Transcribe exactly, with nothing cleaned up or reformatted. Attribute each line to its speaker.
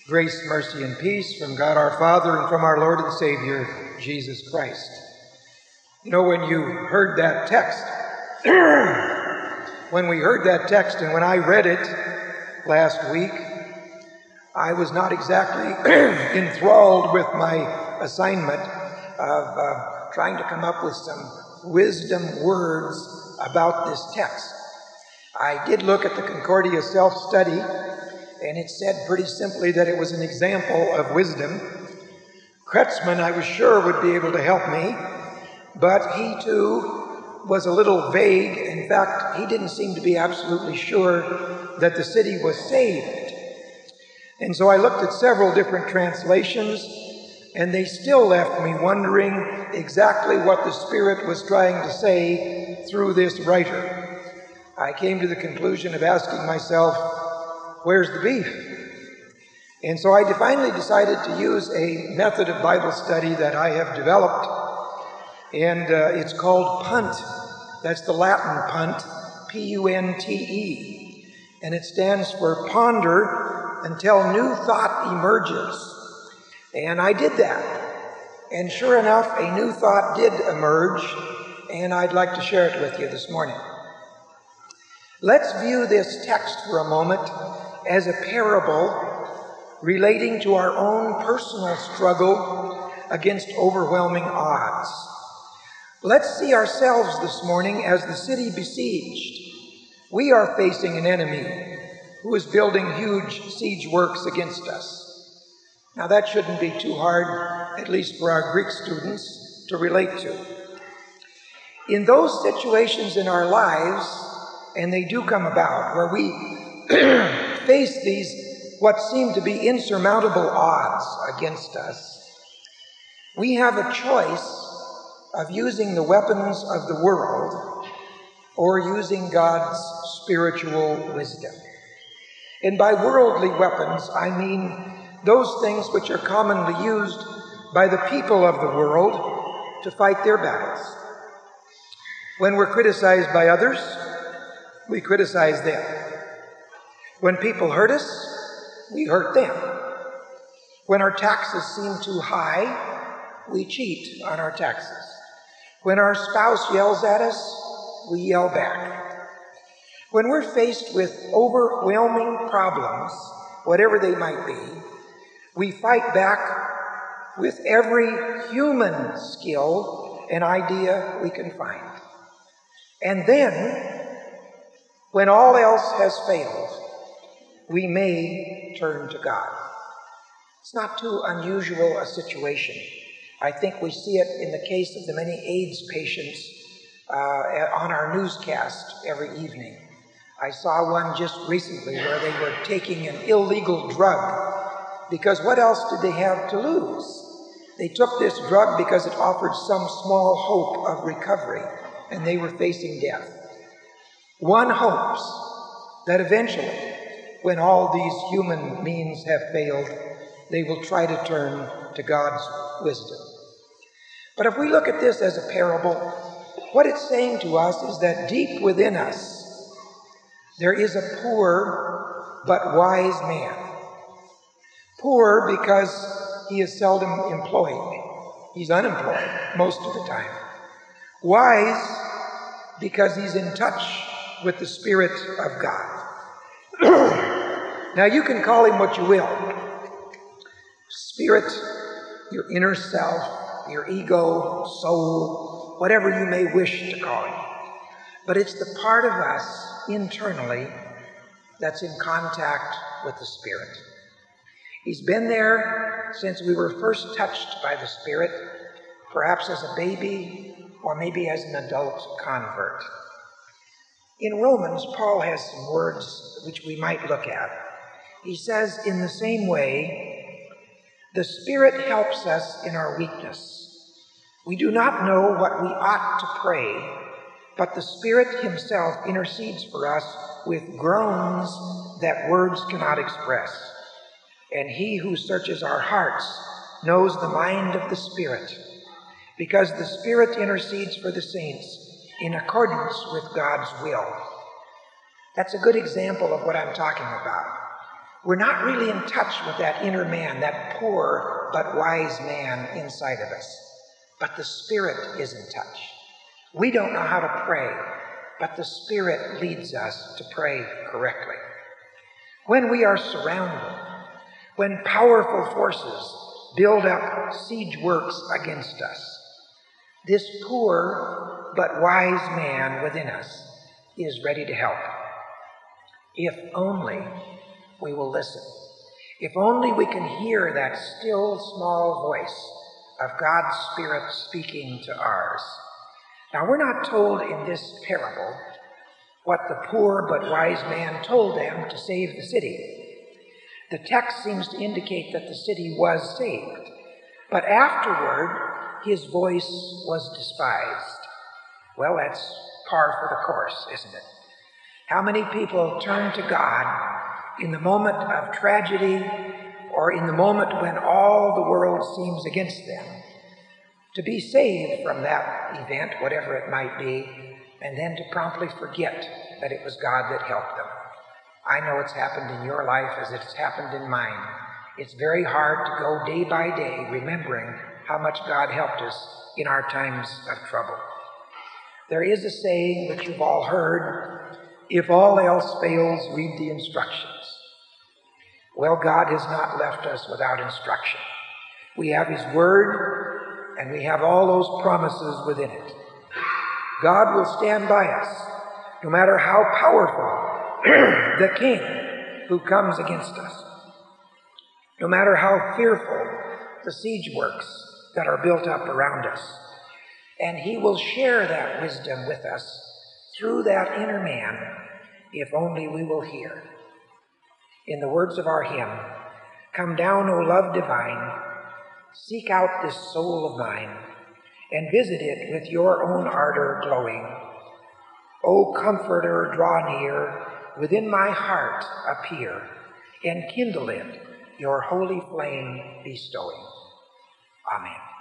Speaker 1: Grace, mercy, and peace from God our Father and from our Lord and Savior, Jesus Christ. You know, when you heard that text, when we heard that text and when I read it last week, I was not exactly enthralled with my assignment of uh, trying to come up with some wisdom words about this text. I did look at the Concordia Self-Study, and it said pretty simply that it was an example of wisdom. Kretzmann, I was sure, would be able to help me, but he too was a little vague. In fact, he didn't seem to be absolutely sure that the city was saved. And so I looked at several different translations, and they still left me wondering exactly what the Spirit was trying to say through this writer. I came to the conclusion of asking myself, where's the beef? And so I finally decided to use a method of Bible study that I have developed, and uh, it's called PUNT. That's the Latin PUNT, P U N T E, and it stands for Ponder Until New Thought Emerges. And I did that, and sure enough, a new thought did emerge, and I'd like to share it with you this morning. Let's view this text for a moment as a parable relating to our own personal struggle against overwhelming odds. Let's see ourselves this morning as the city besieged. We are facing an enemy who is building huge siege works against us. Now that shouldn't be too hard, at least for our Greek students, to relate to. In those situations in our lives, and they do come about, where we face these what seem to be insurmountable odds against us, we have a choice of using the weapons of the world or using God's spiritual wisdom. And by worldly weapons, I mean those things which are commonly used by the people of the world to fight their battles. When we're criticized by others, we criticize them. When people hurt us, we hurt them. When our taxes seem too high, we cheat on our taxes. When our spouse yells at us, we yell back. When we're faced with overwhelming problems, whatever they might be, we fight back with every human skill and idea we can find. And then, when all else has failed, we may turn to God. It's not too unusual a situation. I think we see it in the case of the many AIDS patients uh, on our newscast every evening. I saw one just recently where they were taking an illegal drug because what else did they have to lose? They took this drug because it offered some small hope of recovery, and they were facing death. One hopes that eventually, when all these human means have failed, they will try to turn to God's wisdom. But if we look at this as a parable, what it's saying to us is that deep within us, there is a poor but wise man. Poor because he is seldom employed. He's unemployed most of the time. Wise because he's in touch with the Spirit of God. Now, you can call him what you will. Spirit, your inner self, your ego, soul, whatever you may wish to call him. But it's the part of us internally that's in contact with the Spirit. He's been there since we were first touched by the Spirit, perhaps as a baby or maybe as an adult convert. In Romans, Paul has some words which we might look at. He says, in the same way, the Spirit helps us in our weakness. We do not know what we ought to pray, but the Spirit himself intercedes for us with groans that words cannot express. And he who searches our hearts knows the mind of the Spirit, because the Spirit intercedes for the saints in accordance with God's will. That's a good example of what I'm talking about. We're not really in touch with that inner man, that poor but wise man inside of us. But the Spirit is in touch. We don't know how to pray, but the Spirit leads us to pray correctly. When we are surrounded, when powerful forces build up siege works against us, this poor but wise man within us is ready to help. If only we will listen. If only we can hear that still small voice of God's Spirit speaking to ours. Now, we're not told in this parable what the poor but wise man told them to save the city. The text seems to indicate that the city was saved, but afterward his voice was despised. Well, that's par for the course, isn't it? How many people turn to God in the moment of tragedy or in the moment when all the world seems against them, to be saved from that event, whatever it might be, and then to promptly forget that it was God that helped them? I know it's happened in your life as it's happened in mine. It's very hard to go day by day remembering how much God helped us in our times of trouble. There is a saying that you've all heard, if all else fails, read the instructions. Well, God has not left us without instruction. We have His Word, and we have all those promises within it. God will stand by us, no matter how powerful the king who comes against us, no matter how fearful the siege works that are built up around us. And He will share that wisdom with us through that inner man, if only we will hear. In the words of our hymn, "Come down, O love divine, seek out this soul of mine, and visit it with your own ardor glowing. O Comforter, draw near, within my heart appear, and kindle it, your holy flame bestowing." Amen.